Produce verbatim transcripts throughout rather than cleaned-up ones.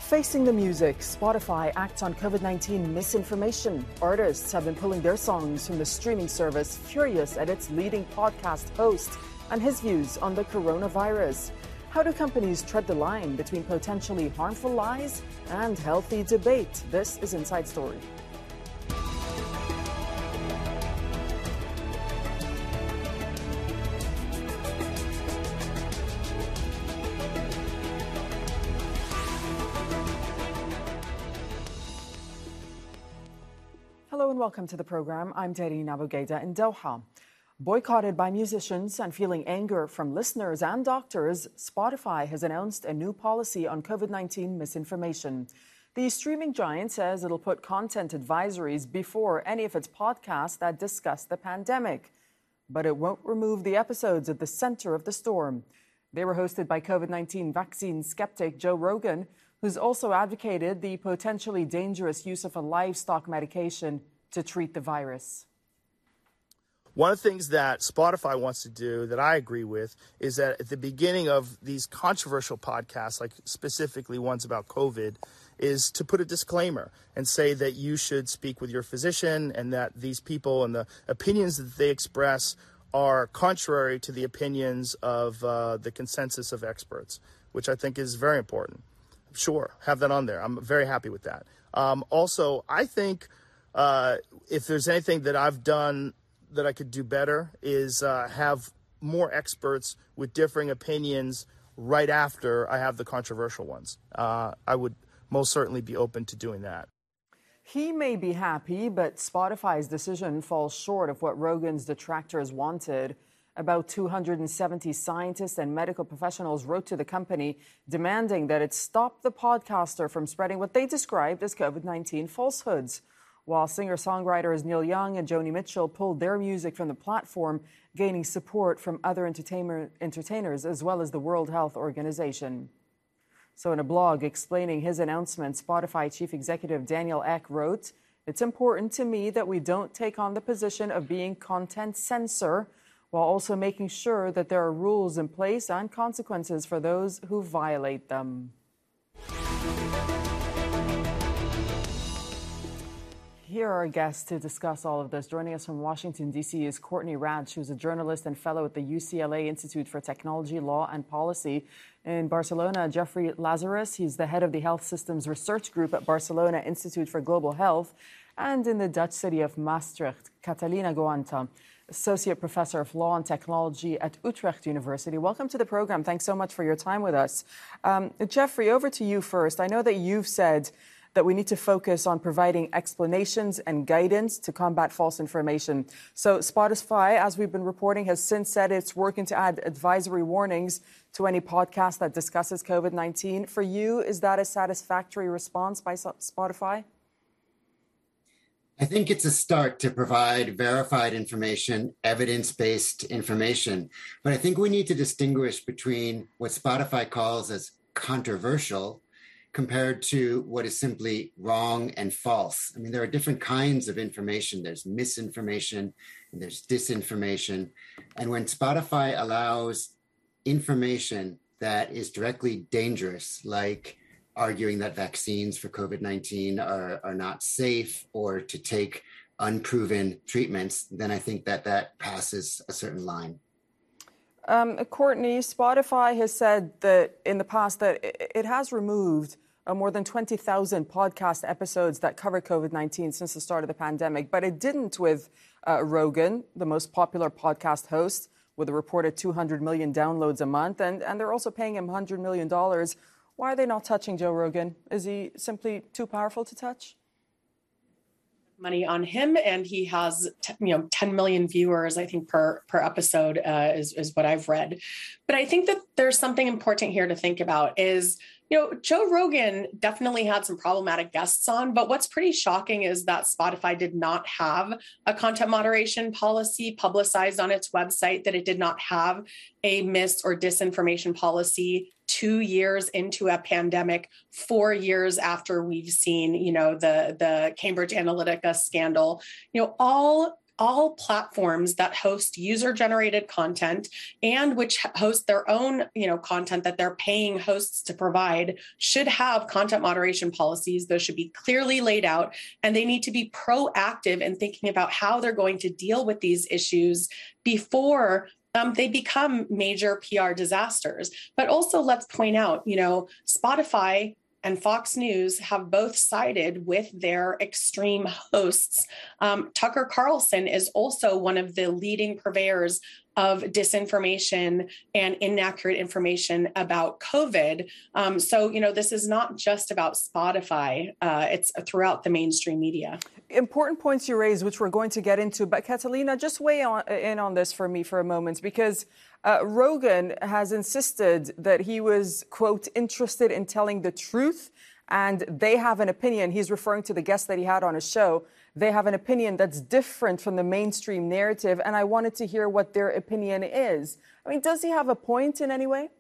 Facing the music, Spotify acts on COVID nineteen misinformation. Artists have been pulling their songs from the streaming service, furious at its leading podcast host and his views on the coronavirus. How do companies tread the line between potentially harmful lies and healthy debate? This is Inside Story. Hello and welcome to the program. I'm Darine Aboughaida in Doha. Boycotted by musicians and feeling anger from listeners and doctors, Spotify has announced a new policy on COVID nineteen misinformation. The streaming giant says it'll put content advisories before any of its podcasts that discuss the pandemic. But it won't remove the episodes at the center of the storm. They were hosted by COVID nineteen vaccine skeptic Joe Rogan, who's also advocated the potentially dangerous use of a livestock medication to treat the virus. One of the things that Spotify wants to do that I agree with is that at the beginning of these controversial podcasts, like specifically ones about COVID, is to put a disclaimer and say that you should speak with your physician and that these people and the opinions that they express are contrary to the opinions of uh, the consensus of experts, which I think is very important. Sure, have that on there. I'm very happy with that. Um, also, I think uh, if there's anything that I've done that I could do better is uh, have more experts with differing opinions right after I have the controversial ones. Uh, I would most certainly be open to doing that. He may be happy, but Spotify's decision falls short of what Rogan's detractors wanted. About two hundred seventy scientists and medical professionals wrote to the company demanding that it stop the podcaster from spreading what they described as COVID nineteen falsehoods. While singer-songwriters Neil Young and Joni Mitchell pulled their music from the platform, gaining support from other entertainer, entertainers as well as the World Health Organization. So in a blog explaining his announcement, Spotify chief executive Daniel Ek wrote, "It's important to me that we don't take on the position of being content censor, while also making sure that there are rules in place and consequences for those who violate them." Here are our guests to discuss all of this. Joining us from Washington, D C is Courtney Radsch, who's a journalist and fellow at the U C L A Institute for Technology, Law and Policy. In Barcelona, Jeffrey Lazarus, he's the head of the Health Systems Research Group at Barcelona Institute for Global Health. And in the Dutch city of Maastricht, Catalina Goanta, Associate Professor of Law and Technology at Utrecht University. Welcome to the program. Thanks so much for your time with us. Um, Jeffrey, over to you first. I know that you've said that we need to focus on providing explanations and guidance to combat false information. So Spotify, as we've been reporting, has since said it's working to add advisory warnings to any podcast that discusses COVID nineteen. For you, is that a satisfactory response by Spotify? I think it's a start to provide verified information, evidence-based information. But I think we need to distinguish between what Spotify calls as controversial compared to what is simply wrong and false. I mean, there are different kinds of information. There's misinformation and there's disinformation. And when Spotify allows information that is directly dangerous, like arguing that vaccines for COVID nineteen are, are not safe or to take unproven treatments, then I think that that passes a certain line. Um, Courtney, Spotify has said that in the past that it has removed uh, more than twenty thousand podcast episodes that cover COVID nineteen since the start of the pandemic, but it didn't with uh, Rogan, the most popular podcast host, with a reported two hundred million downloads a month, and, and they're also paying him one hundred million dollars. Why are they not touching Joe Rogan? Is he simply too powerful to touch? Money on him, and he has t- you know ten million viewers, I think, per per episode uh, is is what I've read. But I think that there's something important here to think about is, you know, Joe Rogan definitely had some problematic guests on, but what's pretty shocking is that Spotify did not have a content moderation policy publicized on its website, that it did not have a mis or disinformation policy two years into a pandemic, four years after we've seen, you know, the, the Cambridge Analytica scandal. You know, all all platforms that host user-generated content and which host their own, you know, content that they're paying hosts to provide should have content moderation policies. Those should be clearly laid out, and they need to be proactive in thinking about how they're going to deal with these issues before Um, they become major P R disasters. But also, let's point out, you know, Spotify and Fox News have both sided with their extreme hosts. Um, Tucker Carlson is also one of the leading purveyors of disinformation and inaccurate information about COVID. Um, so, you know, this is not just about Spotify. Uh, it's throughout the mainstream media. Important points you raised, which we're going to get into. But Catalina, just weigh on, in on this for me for a moment, because uh, Rogan has insisted that he was, quote, interested in telling the truth, and they have an opinion. He's referring to the guest that he had on his show. They have an opinion that's different from the mainstream narrative, and I wanted to hear what their opinion is. I mean, does he have a point in any way?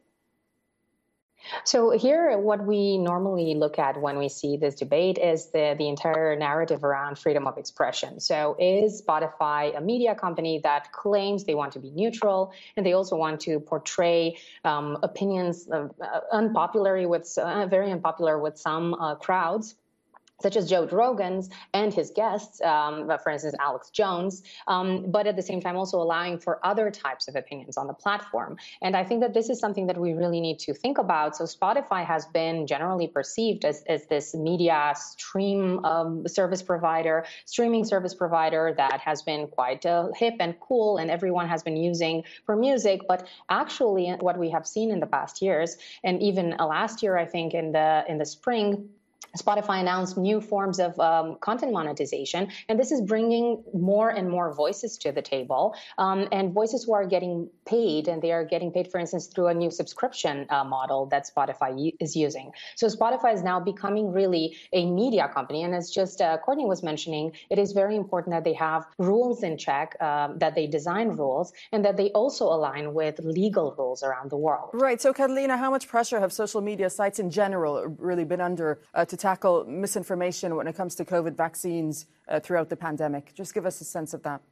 So here, what we normally look at when we see this debate is the, the entire narrative around freedom of expression. So is Spotify a media company that claims they want to be neutral, and they also want to portray um, opinions uh, unpopular with uh, very unpopular with some uh, crowds, such as Joe Rogan's and his guests, um, for instance, Alex Jones, um, but at the same time also allowing for other types of opinions on the platform. And I think that this is something that we really need to think about. So Spotify has been generally perceived as, as this media stream um, service provider, streaming service provider that has been quite uh, hip and cool, and everyone has been using for music. But actually, what we have seen in the past years, and even uh, last year, I think in the in the spring, Spotify announced new forms of um, content monetization, and this is bringing more and more voices to the table, um, and voices who are getting paid, and they are getting paid, for instance, through a new subscription uh, model that Spotify is using. So Spotify is now becoming really a media company, and as just uh, Courtney was mentioning, it is very important that they have rules in check, um, that they design rules, and that they also align with legal rules around the world. Right. So, Catalina, how much pressure have social media sites in general really been under uh, to tackle misinformation when it comes to COVID vaccines uh, throughout the pandemic? Just give us a sense of that.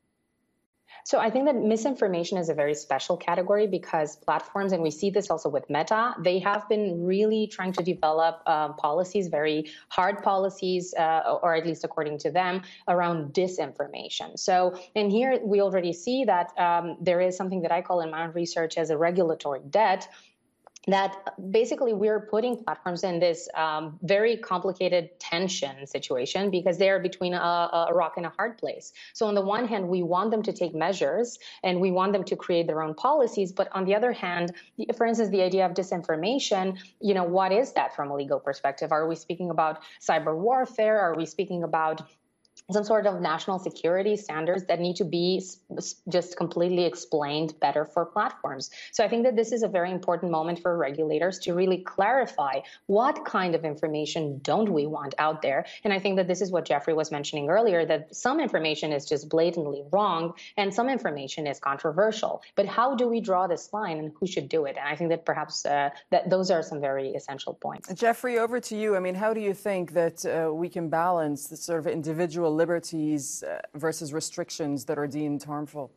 So I think that misinformation is a very special category because platforms, and we see this also with Meta, they have been really trying to develop uh, policies, very hard policies, uh, or at least according to them, around disinformation. So, and here we already see that um, there is something that I call in my research as a regulatory debt, that basically we're putting platforms in this um, very complicated tension situation because they're between a, a rock and a hard place. So on the one hand, we want them to take measures and we want them to create their own policies. But on the other hand, for instance, the idea of disinformation, you know, what is that from a legal perspective? Are we speaking about cyber warfare? Are we speaking about some sort of national security standards that need to be just completely explained better for platforms? So I think that this is a very important moment for regulators to really clarify what kind of information don't we want out there. And I think that this is what Jeffrey was mentioning earlier, that some information is just blatantly wrong and some information is controversial. But how do we draw this line and who should do it? And I think that perhaps uh, that those are some very essential points. Jeffrey, over to you. I mean, how do you think that uh, we can balance the sort of individual liberties uh, versus restrictions that are deemed harmful?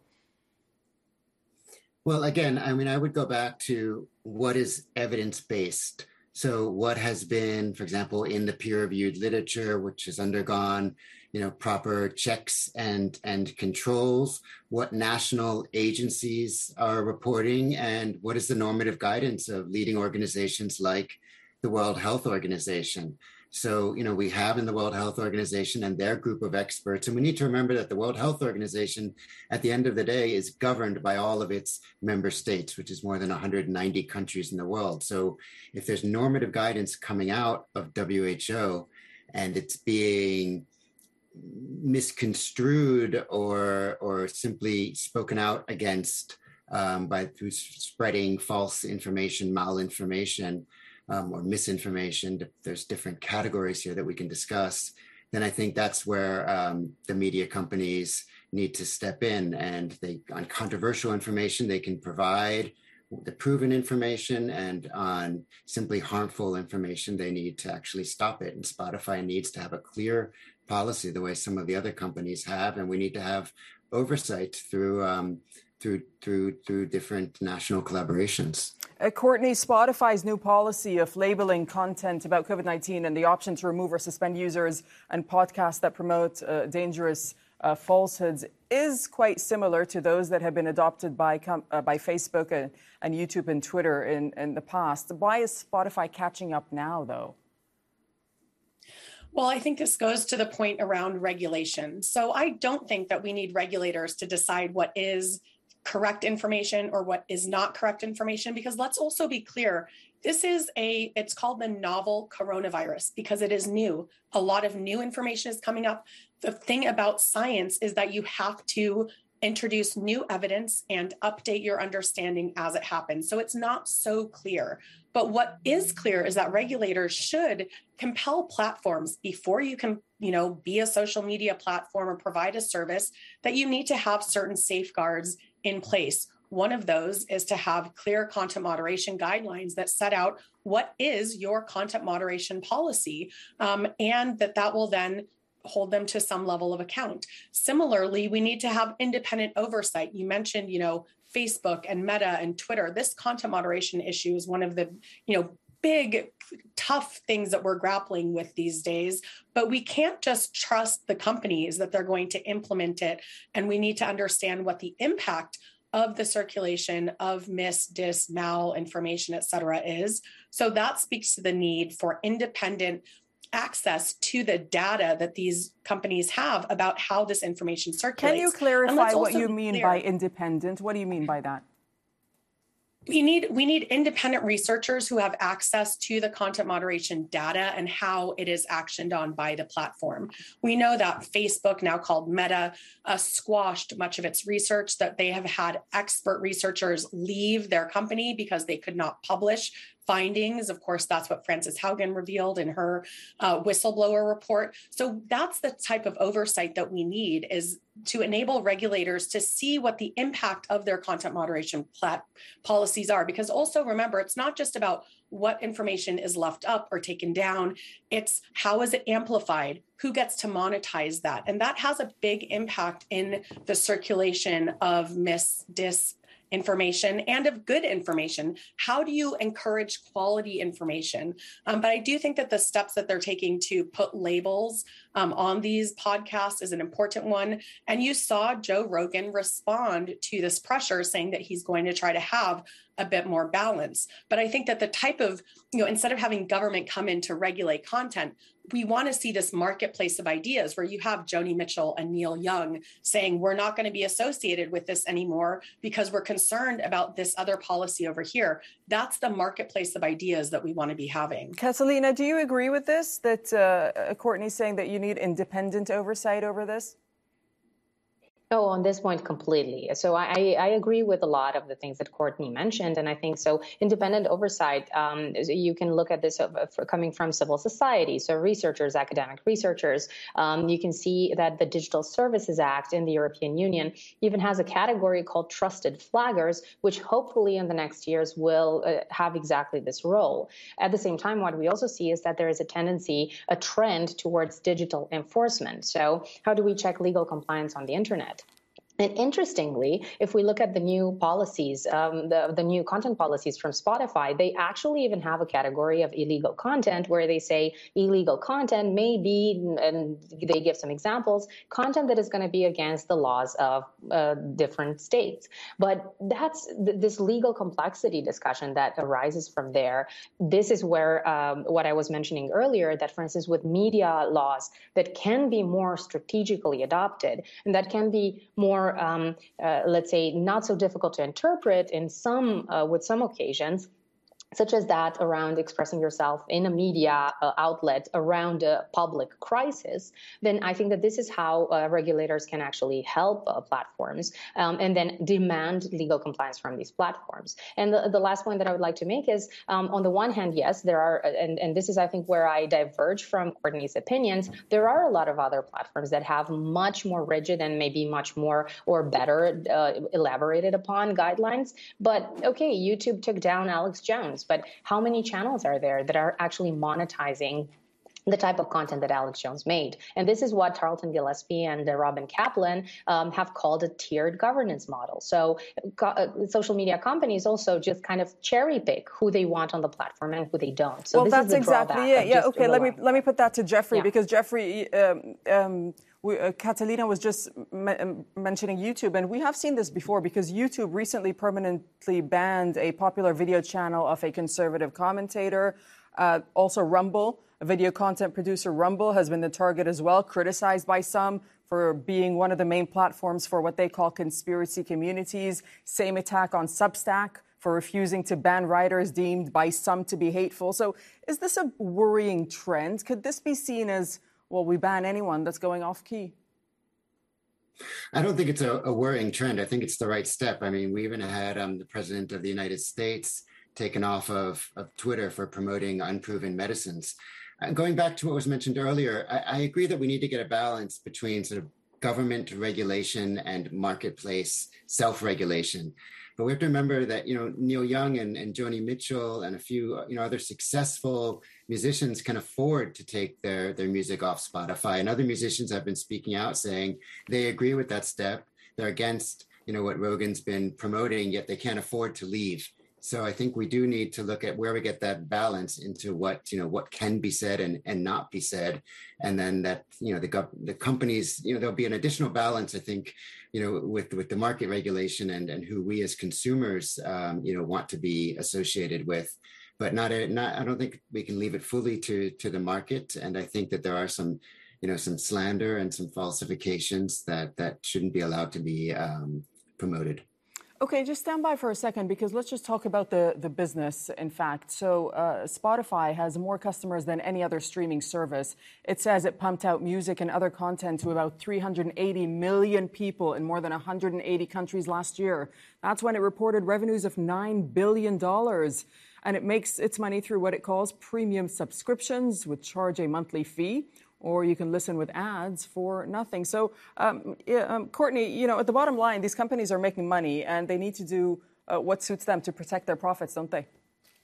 Well, again, I mean, I would go back to what is evidence-based. So what has been, for example, in the peer-reviewed literature, which has undergone, you know, proper checks and, and controls, what national agencies are reporting, and what is the normative guidance of leading organizations like the World Health Organization. So, you know, we have in the World Health Organization and their group of experts, and we need to remember that the World Health Organization, at the end of the day, is governed by all of its member states, which is more than one hundred ninety countries in the world. So if there's normative guidance coming out of W H O and it's being misconstrued or, or simply spoken out against um, by through spreading false information, malinformation, Um, or misinformation, there's different categories here that we can discuss, then I think that's where um, the media companies need to step in, and they, on controversial information, they can provide the proven information and on simply harmful information, they need to actually stop it. And Spotify needs to have a clear policy the way some of the other companies have, and we need to have oversight through um, through through through different national collaborations. Uh, Courtney, Spotify's new policy of labeling content about COVID nineteen and the option to remove or suspend users and podcasts that promote uh, dangerous uh, falsehoods is quite similar to those that have been adopted by com- uh, by Facebook and, and YouTube and Twitter in, in the past. Why is Spotify catching up now, though? Well, I think this goes to the point around regulation. So I don't think that we need regulators to decide what is correct information or what is not correct information, because let's also be clear, this is a, it's called the novel coronavirus because it is new. A lot of new information is coming up. The thing about science is that you have to introduce new evidence and update your understanding as it happens. So it's not so clear. But what is clear is that regulators should compel platforms before you can, you know, be a social media platform or provide a service, that you need to have certain safeguards in place. One of those is to have clear content moderation guidelines that set out what is your content moderation policy, um, and that that will then hold them to some level of account. Similarly, we need to have independent oversight. You mentioned, you know, Facebook and Meta and Twitter. This content moderation issue is one of the, you know, big, tough things that we're grappling with these days. But we can't just trust the companies that they're going to implement it. And we need to understand what the impact of the circulation of mis, dis, mal information, et cetera, is. So that speaks to the need for independent access to the data that these companies have about how this information circulates. Can you clarify what you mean by independent? What do you mean by that? We need we need independent researchers who have access to the content moderation data and how it is actioned on by the platform. We know that Facebook, now called Meta, uh, squashed much of its research, that they have had expert researchers leave their company because they could not publish findings. Of course, that's what Frances Haugen revealed in her uh, whistleblower report. So that's the type of oversight that we need, is to enable regulators to see what the impact of their content moderation plat- policies are. Because also remember, it's not just about what information is left up or taken down. It's how is it amplified? Who gets to monetize that? And that has a big impact in the circulation of mis, dis, information and of good information. How do you encourage quality information? Um, but I do think that the steps that they're taking to put labels um, on these podcasts is an important one. And you saw Joe Rogan respond to this pressure, saying that he's going to try to have a bit more balance. But I think that the type of, you know, instead of having government come in to regulate content, we want to see this marketplace of ideas where you have Joni Mitchell and Neil Young saying, we're not going to be associated with this anymore because we're concerned about this other policy over here. That's the marketplace of ideas that we want to be having. Catalina, do you agree with this, that uh, Courtney's saying that you need independent oversight over this? Oh, on this point, completely. So I, I agree with a lot of the things that Courtney mentioned. And I think so independent oversight, um, you can look at this coming from civil society. So researchers, academic researchers, um, you can see that the Digital Services Act in the European Union even has a category called trusted flaggers, which hopefully in the next years will uh, have exactly this role. At the same time, what we also see is that there is a tendency, a trend towards digital enforcement. So how do we check legal compliance on the internet? And interestingly, if we look at the new policies, um, the, the new content policies from Spotify, they actually even have a category of illegal content where they say illegal content may be, and they give some examples, content that is going to be against the laws of uh, different states. But that's th- this legal complexity discussion that arises from there. This is where um, what I was mentioning earlier, that, for instance, with media laws that can be more strategically adopted and that can be more Um, uh, let's say, not so difficult to interpret in some, uh, with some occasions, such as that around expressing yourself in a media uh, outlet around a public crisis, then I think that this is how uh, regulators can actually help uh, platforms um, and then demand legal compliance from these platforms. And the, the last point that I would like to make is, um, on the one hand, yes, there are, and, and this is, I think, where I diverge from Courtney's opinions, there are a lot of other platforms that have much more rigid and maybe much more or better uh, elaborated upon guidelines. But okay, YouTube took down Alex Jones. But how many channels are there that are actually monetizing the type of content that Alex Jones made? And this is what Tarleton Gillespie and uh, Robin Kaplan um, have called a tiered governance model. So co- uh, social media companies also just kind of cherry pick who they want on the platform and who they don't. So well, this that's is the exactly it. Yeah, okay, let me let me put that to Jeffrey, yeah. because Jeffrey, um, um, we, uh, Catalina was just m- mentioning YouTube, and we have seen this before because YouTube recently permanently banned a popular video channel of a conservative commentator. Uh, also, Rumble, a video content producer, Rumble, has been the target as well, criticized by some for being one of the main platforms for what they call conspiracy communities. Same attack on Substack for refusing to ban writers deemed by some to be hateful. So is this a worrying trend? Could this be seen as, well, we ban anyone that's going off key? I don't think it's a, a worrying trend. I think it's the right step. I mean, we even had um, the president of the United States taken off of, of Twitter for promoting unproven medicines. And going back to what was mentioned earlier, I, I agree that we need to get a balance between sort of government regulation and marketplace self-regulation. But we have to remember that, you know, Neil Young and, and Joni Mitchell and a few, you know, other successful musicians can afford to take their, their music off Spotify. And other musicians have been speaking out saying they agree with that step. They're against, you know, what Rogan's been promoting, yet they can't afford to leave. So I think we do need to look at where we get that balance into what, you know, what can be said and, and not be said. And then that, you know, the gov- the companies, you know, there'll be an additional balance, I think, you know, with, with the market regulation and, and who we as consumers, um, you know, want to be associated with. But not, a, not, I don't think we can leave it fully to, to the market. And I think that there are some, you know, some slander and some falsifications that, that shouldn't be allowed to be um, promoted. Okay, just stand by for a second because let's just talk about the, the business, in fact. So uh, Spotify has more customers than any other streaming service. It says it pumped out music and other content to about three hundred eighty million people in more than one hundred eighty countries last year. That's when it reported revenues of nine billion dollars. And it makes its money through what it calls premium subscriptions, which charge a monthly fee, or you can listen with ads for nothing. So, um, yeah, um, Courtney, you know, at the bottom line, these companies are making money and they need to do uh, what suits them to protect their profits, don't they?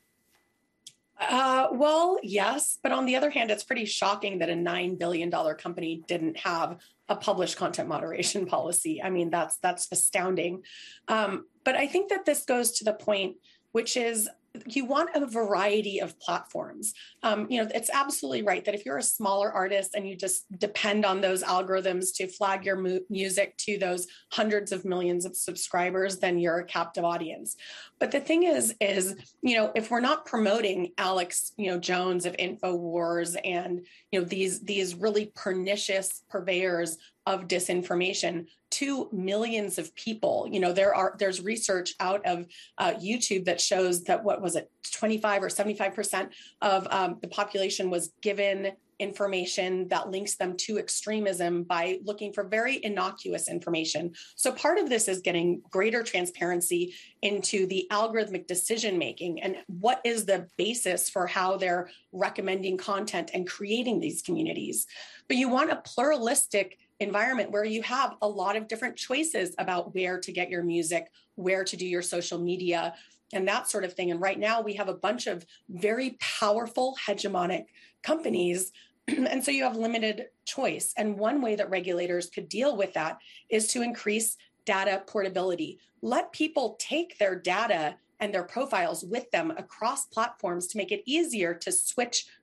Uh, well, yes. But on the other hand, it's pretty shocking that a nine billion dollars company didn't have a published content moderation policy. I mean, that's that's astounding. Um, but I think that this goes to the point, which is you want a variety of platforms. Um, you know, it's absolutely right that if you're a smaller artist and you just depend on those algorithms to flag your mu- music to those hundreds of millions of subscribers, then you're a captive audience. But the thing is, is, you know, if we're not promoting Alex, you know, Jones of InfoWars and, you know, these, these really pernicious purveyors of disinformation to millions of people. You know, there are there's research out of uh, YouTube that shows that what was it, twenty-five or seventy-five percent of um, the population was given information that links them to extremism by looking for very innocuous information. So part of this is getting greater transparency into the algorithmic decision making and what is the basis for how they're recommending content and creating these communities. But you want a pluralistic environment where you have a lot of different choices about where to get your music, where to do your social media, and that sort of thing. And right now we have a bunch of very powerful hegemonic companies. And so you have limited choice. And one way that regulators could deal with that is to increase data portability. Let people take their data and their profiles with them across platforms to make it easier to switch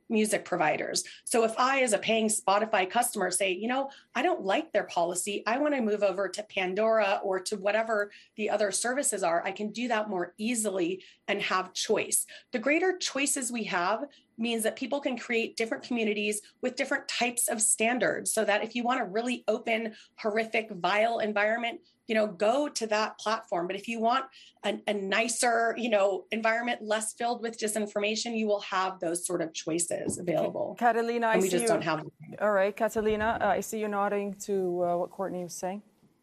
music providers. So if I, as a paying Spotify customer, say, you know, I don't like their policy, I want to move over to Pandora or to whatever the other services are, I can do that more easily and have choice. The greater choices we have means that people can create different communities with different types of standards, so that if you want a really open, horrific, vile environment, you know, go to that platform. But if you want a, a nicer, you know, environment less filled with disinformation, you will have those sort of choices available. Catalina, and I we see just you. don't have them. All right, Catalina, uh, I see you nodding to uh, what Courtney was saying.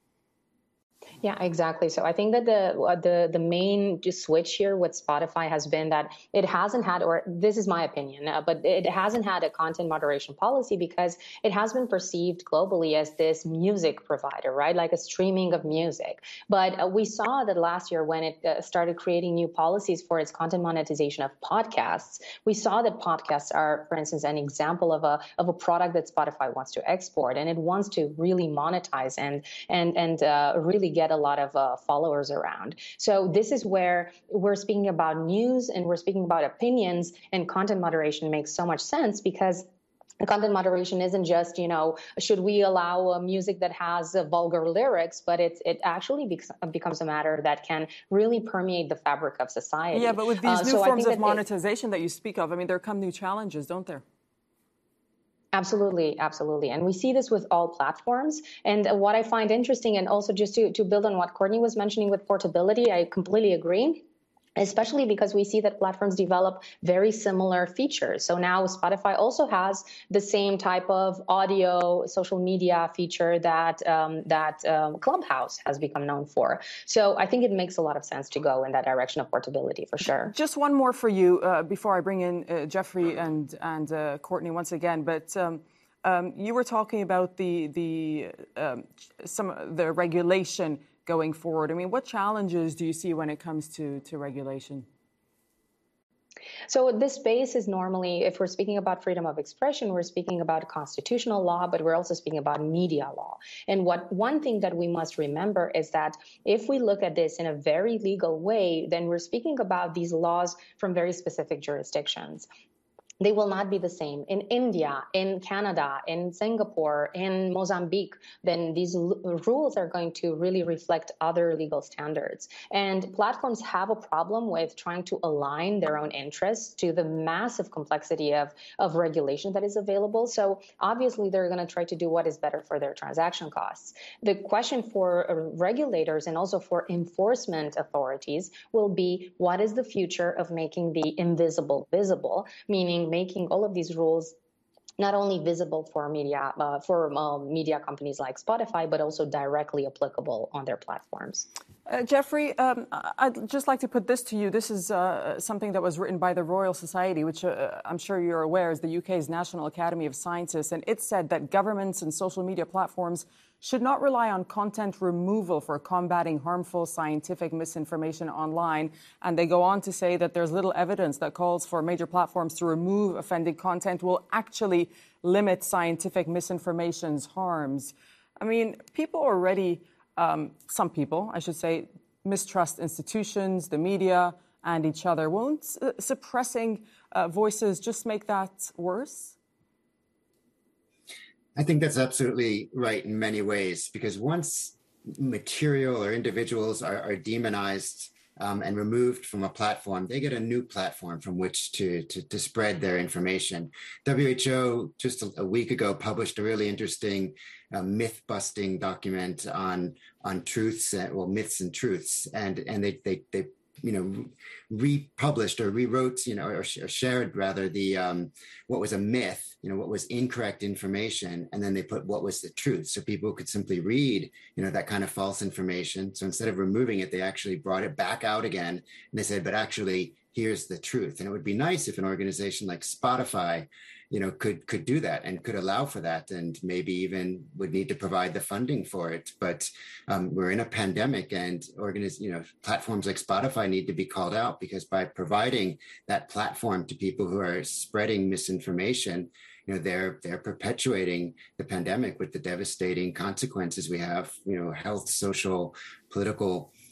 Yeah, exactly. So I think that the uh, the the main just switch here with Spotify has been that it hasn't had, or this is my opinion, uh, but it hasn't had a content moderation policy because it has been perceived globally as this music provider, right? Like a streaming of music. But uh, we saw that last year when it uh, started creating new policies for its content monetization of podcasts, we saw that podcasts are, for instance, an example of a of a product that Spotify wants to export, and it wants to really monetize and and and uh, really get a lot of uh, followers around. So this is where we're speaking about news and we're speaking about opinions, and content moderation makes so much sense because content moderation isn't just, you know, should we allow uh, music that has uh, vulgar lyrics, but it's, it actually bec- becomes a matter that can really permeate the fabric of society. Yeah, but with these uh, new so forms of that monetization it, that you speak of, I mean, there come new challenges, don't there? Absolutely, absolutely. And we see this with all platforms. And what I find interesting, and also just to, to build on what Courtney was mentioning with portability, I completely agree. Especially because we see that platforms develop very similar features. So now Spotify also has the same type of audio social media feature that um, that um, Clubhouse has become known for. So I think it makes a lot of sense to go in that direction of portability for sure. Just one more for you uh, before I bring in uh, Jeffrey and and uh, Courtney once again. But um, um, you were talking about the the um, some the regulation going forward. I mean, what challenges do you see when it comes to, to regulation? So this space is normally, if we're speaking about freedom of expression, we're speaking about constitutional law, but we're also speaking about media law. And what one thing that we must remember is that if we look at this in a very legal way, then we're speaking about these laws from very specific jurisdictions. They will not be the same in India, in Canada, in Singapore, in Mozambique. Then these l- rules are going to really reflect other legal standards. And platforms have a problem with trying to align their own interests to the massive complexity of, of regulation that is available. So obviously, they're going to try to do what is better for their transaction costs. The question for uh, regulators and also for enforcement authorities will be, what is the future of making the invisible visible, meaning making all of these rules not only visible for media uh, for uh, media companies like Spotify, but also directly applicable on their platforms. Uh, Jeffrey, um, I'd just like to put this to you. This is uh, something that was written by the Royal Society, which uh, I'm sure you're aware is the U K's National Academy of Scientists, and it said that governments and social media platforms should not rely on content removal for combating harmful scientific misinformation online. And they go on to say that there's little evidence that calls for major platforms to remove offending content will actually limit scientific misinformation's harms. I mean, people already, um, some people, I should say, mistrust institutions, the media, and each other. Won't uh, suppressing uh, voices just make that worse? I think that's absolutely right in many ways, because once material or individuals are, are demonized um, and removed from a platform, they get a new platform from which to, to, to spread their information. W H O just a, a week ago published a really interesting uh, myth-busting document on on truths, and, well, myths and truths, and and they they they you know, republished or rewrote, you know, or, or shared rather the, um, what was a myth, you know, what was incorrect information. And then they put what was the truth. So people could simply read, you know, that kind of false information. So instead of removing it, they actually brought it back out again. And they said, but actually, here's the truth. And it would be nice if an organization like Spotify, you know, could could do that and could allow for that, and maybe even would need to provide the funding for it. But um, we're in a pandemic, and organiz- you know, platforms like Spotify need to be called out, because by providing that platform to people who are spreading misinformation, you know, they're they're perpetuating the pandemic with the devastating consequences we have, you know, health, social, political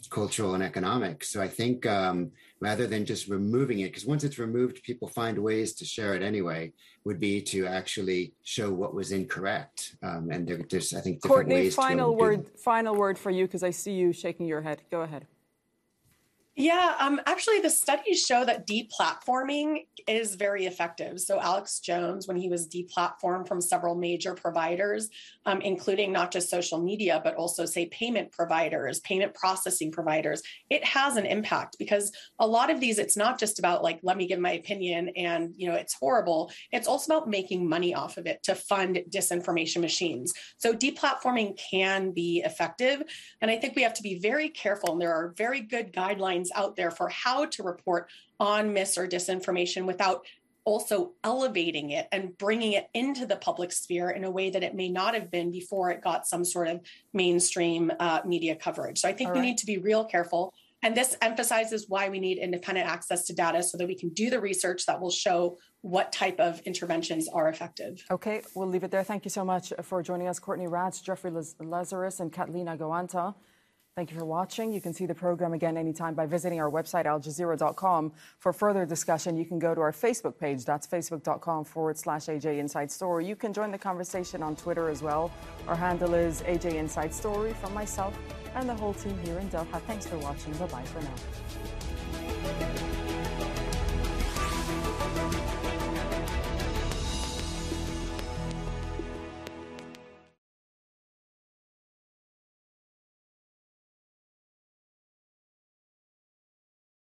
cultural, and economic. So I think um, rather than just removing it, because once it's removed, people find ways to share it anyway, would be to actually show what was incorrect. Um, and there, there's, I think, different Courtney, ways final to word, do. final word for you, because I see you shaking your head. Go ahead. Yeah, um, actually, the studies show that deplatforming is very effective. So Alex Jones, when he was deplatformed from several major providers, um, including not just social media, but also, say, payment providers, payment processing providers, it has an impact, because a lot of these, it's not just about like, let me give my opinion and, you know, it's horrible. It's also about making money off of it to fund disinformation machines. So deplatforming can be effective. And I think we have to be very careful. And there are very good guidelines out there for how to report on mis or disinformation without also elevating it and bringing it into the public sphere in a way that it may not have been before it got some sort of mainstream uh, media coverage. So I think All we right. need to be real careful. And this emphasizes why we need independent access to data so that we can do the research that will show what type of interventions are effective. Okay, we'll leave it there. Thank you so much for joining us, Courtney Radsch, Jeffrey Lazarus, and Catalina Goanta. Thank you for watching. You can see the program again anytime by visiting our website, al jazeera dot com. For further discussion, you can go to our Facebook page. That's facebook.com forward slash AJ Inside Story. You can join the conversation on Twitter as well. Our handle is A J Inside Story. From myself and the whole team here in Doha, thanks for watching. Bye-bye for now.